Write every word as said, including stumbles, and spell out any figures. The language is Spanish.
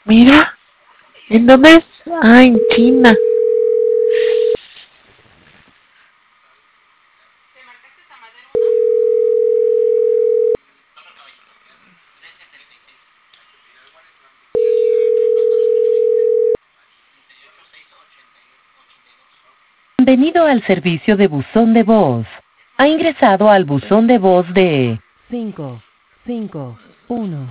Mira, ¿en dónde es? Ah, en China. Bienvenido al servicio de buzón de voz. Ha ingresado al buzón de voz de cinco cinco uno.